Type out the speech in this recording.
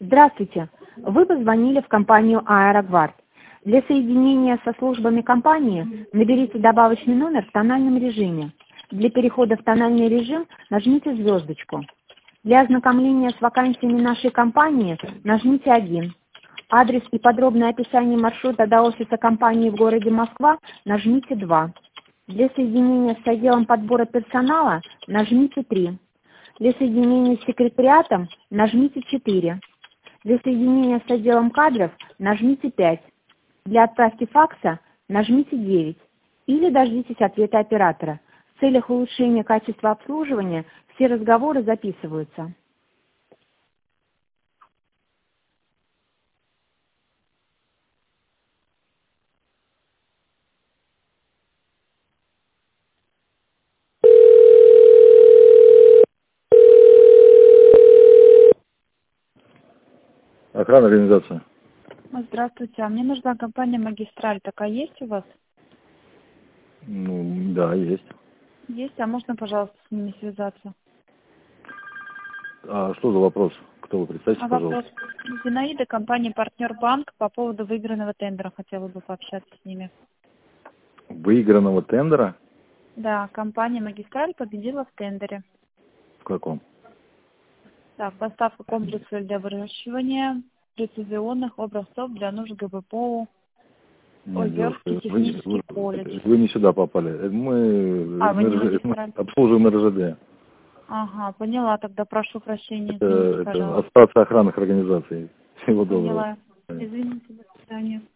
Здравствуйте. Вы позвонили в компанию «Аэрогвард». Для соединения со службами компании наберите добавочный номер в тональном режиме. Для перехода в тональный режим нажмите звездочку. Для ознакомления с вакансиями нашей компании нажмите 1. Адрес и подробное описание маршрута до офиса компании в городе Москва нажмите 2. Для соединения с отделом подбора персонала нажмите 3. Для соединения с секретариатом нажмите 4. Для соединения с отделом кадров нажмите 5. Для отправки факса нажмите 9. Или дождитесь ответа оператора. В целях улучшения качества обслуживания все разговоры записываются. Охрана организация. Здравствуйте, а мне нужна компания «Магистраль». Такая есть у вас? Ну, да, есть. Есть, а можно, пожалуйста, с ними связаться? А что за вопрос? Кто вы? Представьте, Вопрос. пожалуйста. Зинаида, компания «Партнер Банк», по поводу выигранного тендера. Хотела бы пообщаться с ними. Выигранного тендера? Да, компания «Магистраль» победила в тендере. В каком? Так, поставка комплекса для выращивания прецизионных образцов для нужд ГБПО, Нет, девушка, Озерский технический колледж. вы не сюда попали. Вы не Мы «Магистраль». обслуживаем РЖД. Ага, поняла, тогда прошу прощения, извините, Это пожалуйста. Ассоциация охранных организаций. Всего доброго. Поняла. Извините, до свидания.